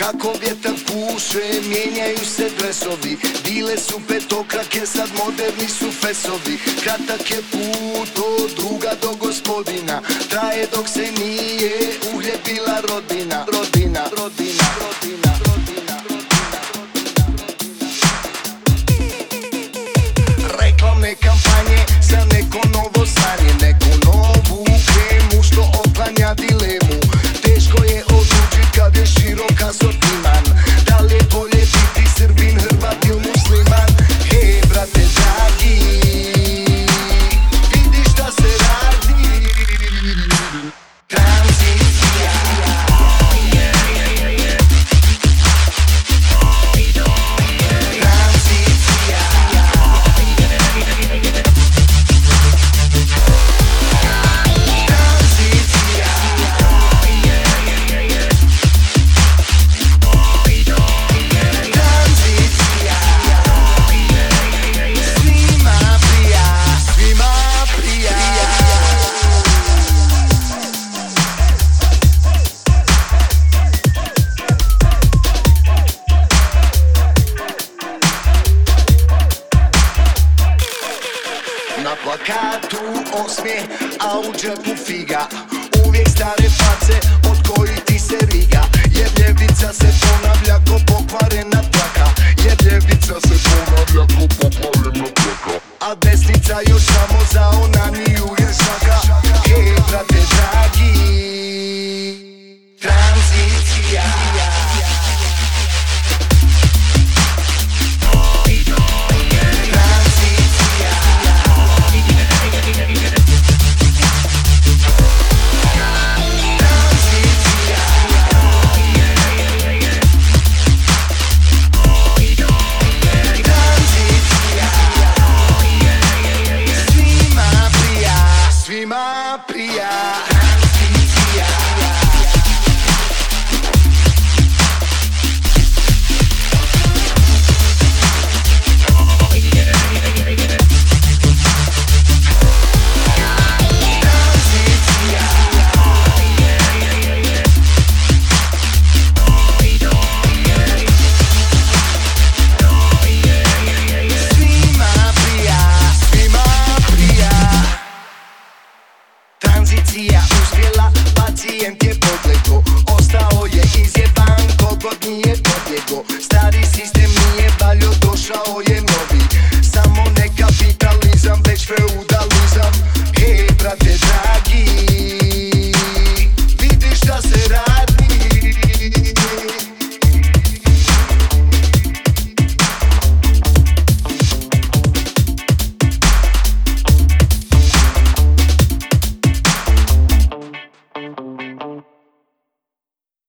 Kako vjetar puše, mijenjaju se dresovi. Bile su petokrake, sad moderni su fesovi. Kratak je put od druga do gospodina, traje dok se nije uhljebila rodina. Rodina, rodina, rodina, rodina, rodina, rodina. Reklamne kampanje za neko novo stanje, neku novu kremu što otklanja dilemu. Teško je odlučit kad je širok asortiman, da li je bolje biti Srbin, Hrvat ili musliman. Hej brate dragi, vidi šta se radi. Tranzicija. Na plakatu osmijeh, a u džepu figa. Uvijek stare face od kojih ti se riga, jer ljevica se ponavlja ko pokvarena